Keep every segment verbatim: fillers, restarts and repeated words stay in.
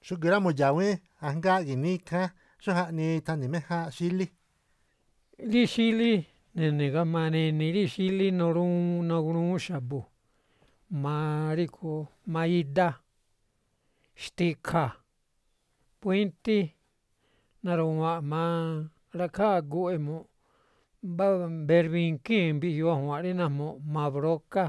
xúgeru mo yawín ajngáa gini kán xójani ta ni méjánꞌ xílí. Rí xílí ne̱ne̱ gama neni̱ rí xílí nu̱ruún nagu̱ruún xa̱bo̱ jma̱á ríꞌkhuo̱ jma̱á idá, xti̱kja̱, puentí naru̱wa̱nꞌ jma̱á ra̱kháa aguꞌ emaꞌ mbá berbinquín mbiꞌyuu ajua̱nꞌ rí najmuꞌ jma̱á broká,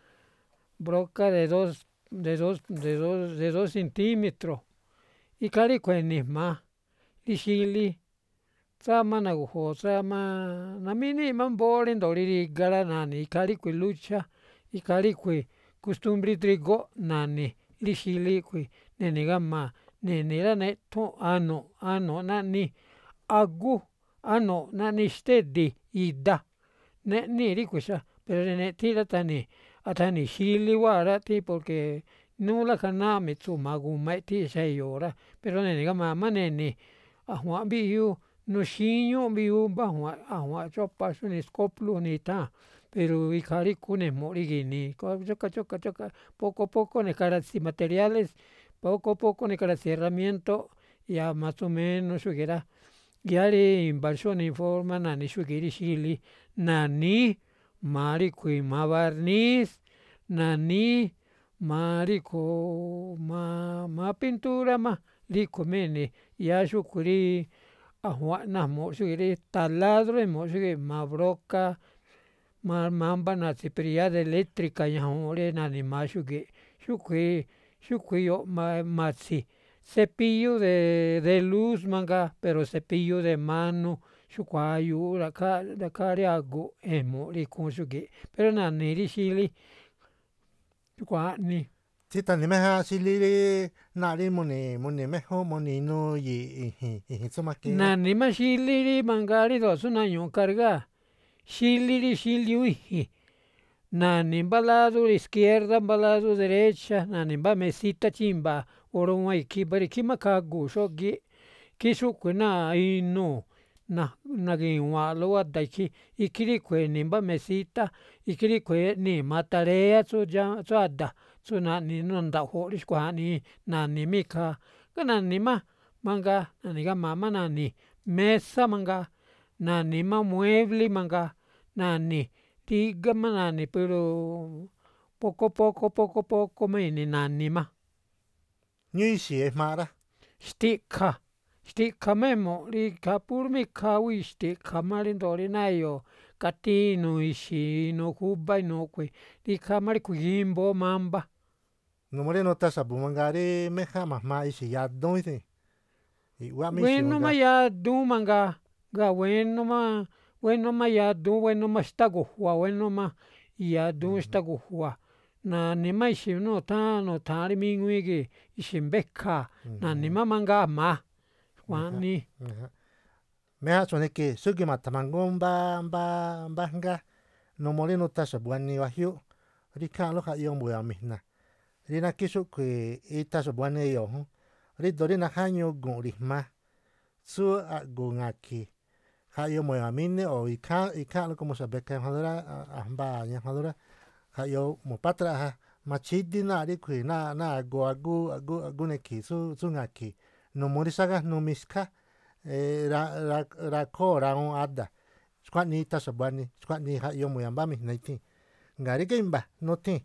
broká de dos de dos de dos de dos centímetro ikhaa ríꞌkhui̱ e̱ni̱ jma̱á rí xílí tsáá máꞌ nagu̱jo̱o̱ tsáá máꞌ namíñíꞌ máꞌ mbóó ríndo̱o rí rígá rá nani̱ ikhaa ríꞌkhui̱ lucha ikhaa ríꞌkhui̱ kustumbrí drígóꞌ na̱ni̱ rí xílí khui̱ ne̱ne̱ gámaa̱ ne̱ni̱ rá neꞌthúnꞌ anu̱ꞌ anu̱ꞌ naꞌni agú anu̱ꞌ naꞌni xtédi̱ idá neꞌníi̱ ríꞌkhui̱ xá pero rí neꞌthíínꞌ rá thane̱ athani̱ xílí wáa̱ rá tí porke núú lájanáá mi̱ꞌtsu̱ jma̱á g a iꞌthíinꞌ xe̱ e̱yo̱o̱ rá pero ne̱ne̱ gáma̱ má ne̱ni̱ ajua̱nꞌ mbiꞌyuu nu̱xíñúꞌ mbiꞌyuu mbá ajua̱nꞌ ajua̱nꞌ chopa xúnii skóplú ju̱ní i̱tháa̱n pero ikhaa rí kúne̱jmuꞌ rí gi̱nii chóka chóka chóka poco poco ne̱ karatsi materiales poco poco ne̱ karatsi erramientoꞌ ya mas o menos xúge̱ꞌ rá yáá rí i̱mba̱ xónii forma na̱ni̱ xúge̱ꞌ rí xílí na̱níí jma̱á ríꞌkhui̱ jma̱á barniz na̱níí jma̱á ríꞌkhuo̱ jma̱á jma̱á pintura má ríꞌkhui̱ má e̱ni̱ yáá xúꞌkhui̱ rí ajua̱nꞌ najmuꞌ xúge̱ꞌ rí taladro ejmuꞌ xúge̱ꞌ jma̱á broká jma̱á mámbá natsi̱ pero yáá de eléctrica ñajuunꞌ rí na̱ni̱ jma̱á xúge̱ꞌ xúꞌkhui̱ xúꞌkhui̱ iyoꞌ ma̱tsi̱ cepillo de de luz mangaa pero cepillo de mano xúꞌkhui̱ ayuꞌ ra̱ꞌkháa ra̱ꞌkháa rí aguꞌ ejmuꞌ rí ikhúún xúge̱ꞌ pero na̱ni̱ rí xílí xúꞌkhui̱ aꞌni. Tí thane̱ méjánꞌ xílí rí náa̱ꞌ rí mu̱ni̱ mu̱ni̱ méjúnꞌ mu̱ni̱ inuu yi̱i̱ i̱ji̱n i̱ji̱n tsú makiin. Na̱ni̱ má xílí rí mangaa ríndo̱o tsú nañu̱u̱ cargáa̱ xílí rí xíliúú i̱ji̱n na̱ni̱ mbá lado izquierda mbá lado derecha na̱ni̱ mbá mesita chímba̱a̱ uruguan i̱khiꞌ pero ikhí má khaguu̱ xógíꞌ khí xúꞌkhui̱ náa inuu̱ nagi̱wa̱nꞌlo guáda̱ ikhí ikhí ríꞌkhui̱ e̱ni̱ mbá mesita ikhí ríꞌkhui̱ eꞌnii̱ jma̱á tarea tsú tsú ada̱ tsú naꞌni nu̱nda̱ꞌjo̱ꞌ rí xkui̱ jaꞌnii na̱ni̱ má ikhaa na̱ni̱ má mangaa na̱ni̱ gáma̱ má na̱ni̱ mesa mangaa na̱ni̱ má mueble mangaa na̱ni̱ rígá má na̱ni̱ pero poco poco poco poco má e̱ni̱ na̱ni̱ má. Ñúú ixi̱ ejmaaꞌ rá. Xti̱ꞌkha̱ xti̱ꞌkha̱ má emuꞌ rí ikhaa puro má ikhaa gúi xti̱ꞌkha̱ má ríndo̱o rí náá e̱yo̱o̱ katíí inuu ixi̱ inuu júbá inuu a̱ꞌkhui̱ ikhaa má ríꞌkhui̱ gímbóó mámbá. Numuu rí nuthan xa̱bu̱ mangaa rí méjánꞌ ma̱jmaaꞌ ixi̱ yaduun ídzi̱n i̱ꞌwáꞌ má ixi̱ Buénó má mangaa. yaduun mangaa jngáa̱ buénó má buénó má yaduun buénó má xtágu̱jua̱ buénó má yaduun xtágu̱jua̱ na̱ni̱ má ixi̱ nutháán nuthaa̱n rí míŋuíí gii̱ ixi̱ mbékha̱a̱ na̱ni̱ má mangaa jma̱a xkua̱ jaꞌnii. Méjánꞌ xu̱ꞌ ne̱ke̱o̱ xúgíí ma̱tha̱ma̱ngúún mbá mbá mbá ajngáá numuu rí nuthan xa̱bu̱ wanii wajiúúꞌ rí ikháa̱nꞌlú jaꞌyoo mbu̱ya̱mi̱jna̱ rí nákhí xúꞌkhui̱ ithan xa̱bu̱ wanii e̱yo̱o̱ jún rído̱o rí najáñuu gu̱nꞌ ri̱jma̱á tsú a̱ꞌgu̱u̱ ŋa̱ki̱ jaꞌyoo mu̱ya̱míní o ikháán ikháa̱nꞌlú como xa̱bekha ñajuanlú rá a̱jmbaa̱ ñajuanlú rá jaꞌyoo mu̱pátraꞌja machídí náa̱ꞌ ríꞌkhui̱ náa̱ꞌ náa̱ agoo agú agú agú nekhi̱i̱ tsú tsú ŋa̱ki̱ numuu rí xágájnuu miská rakhóo̱ rawuun ada̱ xkua̱ꞌnii ithan xa̱bu̱ wanii xkua̱ꞌnii jaꞌyoo mu̱ya̱mbámi̱jna̱ ithii̱n. Ngaa̱ rígá i̱mba̱ nuthii̱n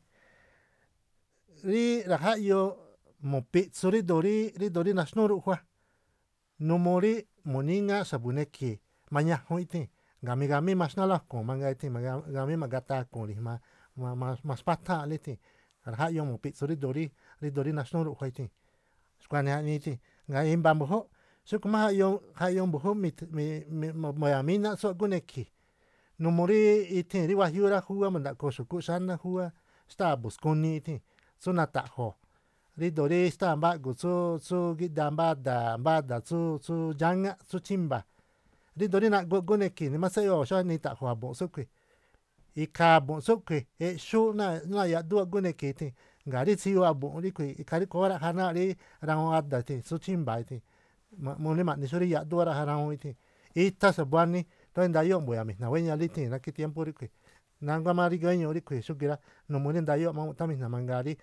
rí ra̱jáꞌyoo mu̱piꞌtsu rído̱o̱ rí rído̱o̱ rí naxnúú ruꞌjua numuu rí mu̱níŋáá xa̱bu̱ nekhi̱i̱ mañajun ithii̱n ngaa̱ migamíí maxnálú a̱kuu̱n mangaa ithii̱n magamíí ma̱ꞌgata a̱kuu̱n ri̱jma̱a maxpátháa̱nꞌlú ithii̱n ra̱jáꞌyoo mu̱piꞌtsu rído̱o̱ rí rído̱o̱ rí naxnúú ruꞌjua ithii̱n xkua̱ꞌnii jaꞌnii ithii̱n. Ngaa̱ i̱mba̱ mbu̱júúꞌ xúꞌkhui̱ má jaꞌyoo jaꞌyoo mbu̱júúꞌ mu̱ya̱mínáꞌ tsú agú nekhi̱ numuu rí ithii̱n rí wajiúúꞌ rá júwá ma̱ndaꞌkhoo xu̱kúꞌ xáná júwá xtáa̱ a̱bu̱-skunii ithii̱n tsú nata̱ꞌjo̱o̱ rído̱o̱ rí xtáa̱ mbá a̱ꞌgu̱ tsú tsú gíꞌdaa mbá ada̱ mbá ada̱ tsú tsú dxáŋáꞌ tsú chímba̱a̱ rído̱o rí naꞌgu agú nekhi̱ nimá tséꞌyoo̱ xáni ta̱ꞌjo̱o̱ a̱bu̱nꞌ tsúꞌkhui̱ ikhaa a̱bu̱nꞌ tsúꞌkhui̱ eꞌxúú náa̱ náa̱ yaꞌdúún agú nekhi̱ ithii̱n ngaa̱ rí tsíyoo a̱bu̱nꞌ ríꞌkhui̱ ikhaa ríꞌkhui̱ óra̱ꞌja náa̱ꞌ rí rawuun ada̱ ithii̱n tsú chímba̱a̱ ithii̱n murí ma̱ꞌni xú rí yaꞌdún óra̱ꞌja rawuun ithii̱n ithan xa̱bu̱ wanii tóó ndayóo̱ mbu̱ya̱mi̱jna̱ wéñalú ithii̱n nákhí tiémpú ríꞌkhui̱ nánguá má rígá wéñuuꞌ ríꞌkhui̱ xúgi̱ rá numuu rí ndayóo̱ má mu̱ꞌthánmi̱jna̱ mangaa rí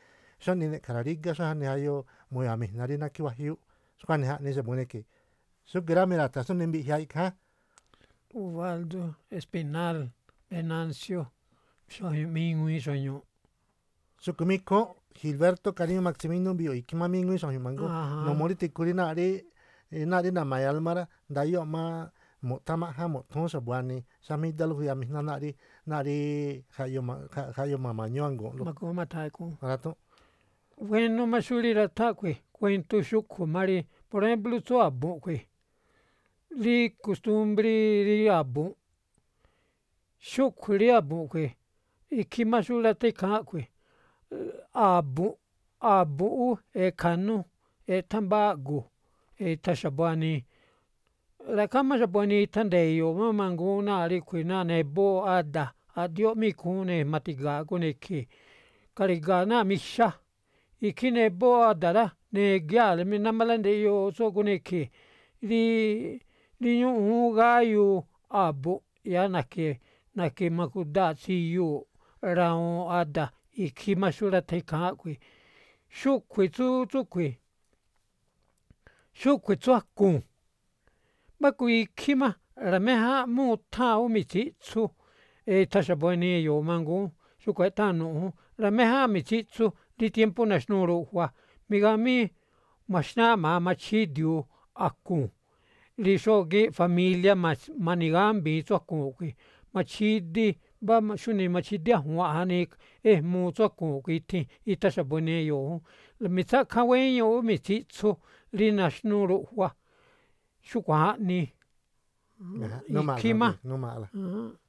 xóni neꞌ kararígá xójani jayoꞌ muyamijna rí nákhí wajiúúꞌ xkuaꞌnii jaꞌnii xa̱bu̱ ikhí xúgi̱ꞌ rá mira̱tha̱ xúnii mbiꞌjñaꞌ ikháán. Ubaldo Espinal Venancio xuajñuꞌ míŋuíí xuajñuꞌ. Xúꞌkhui̱ má ikhúúnꞌ Gilberto Karín Maximino mbiꞌyoo̱ ikhín má míŋuíí xuajñuꞌ manggúún numuu rí tikhu rí náa̱ꞌ rí náa̱ꞌ rí na̱ma̱ almá rá ndayóo̱ má mu̱ꞌthánmáꞌján mu̱ꞌthúún xa̱bu̱ wanii xámídálú juyamijná náa̱ꞌ rí náa̱ꞌ rí jaꞌyoo jaꞌyoo ma̱ma̱ñúú a̱ngu̱nꞌlú. Ma̱goo ma̱tha̱ ikhúún. Ra̱tuunꞌ. Wénú má xú rí ra̱tháꞌ khui̱ kuentu xúꞌkhui̱ má rí por ejemplo tsú a̱bu̱nꞌ khui̱ rí kostumbrí rí a̱bu̱nꞌ xúꞌkhui̱ rí a̱bu̱nꞌ khui̱ ikhí má xú ra̱tháꞌ ikháán a̱ꞌkhui̱ a̱bu̱nꞌ a̱bu̱nꞌ ú ekha̱nú eꞌthá mbáá a̱ꞌgu̱ etha xa̱bu̱ wanii ra̱ꞌkhá má xa̱bu̱ wanii itha nde̱yo̱o̱ má manguún náa̱ꞌ ríꞌkhui̱ náa̱ꞌ nebóóꞌ ada̱ a̱ꞌdióꞌ má ikhúún ne̱ ma̱ti̱ga̱a̱ꞌ góne̱ ikhii̱n kari̱ga̱a̱ náa̱ꞌ mixá ikhí nebóóꞌ ada̱ rá negiáa̱le mí námbála ndeꞌyoo tsú góne̱ ikhii̱n rí rí ñúꞌún gáyuu a̱bu̱nꞌ yáá na̱ke̱ na̱ke̱ má judaaꞌ tsiyuu̱ rawuun ada̱ ikhí má xú ra̱tha̱ ikháán a̱ꞌkhui̱ xúꞌkhui̱ tsú tsúꞌkhui̱ xúꞌkhui̱ tsú akuu̱n mbákui ikhí má ra̱méjáánꞌ mútháa̱n ú mitsíꞌtsu etha xa̱bu̱ wanii e̱yo̱o̱ manguún xúꞌkhui̱ eꞌtháa̱n nu̱ꞌjún ra̱méjáánꞌ mitsíꞌtsu rí tiémpú naxnúu ruꞌjua migamí ma̱xnáá machídiuu akuu̱n rí xógíꞌ familia ma̱ni̱gámbi̱i tsú akuu̱n a̱ꞌkhui̱ machidi mbá xúnii machidi a̱jua̱nꞌ jaꞌnii ejmuu tsú akuu̱n a̱ꞌkhui̱ ithin itha xa̱bu̱ wanii e̱yo̱o̱ jún mitsákháán wéñuuꞌ ú mitsíꞌtsu rí naxnúu ruꞌjua xúꞌkhui̱ jaꞌnii ikhí má.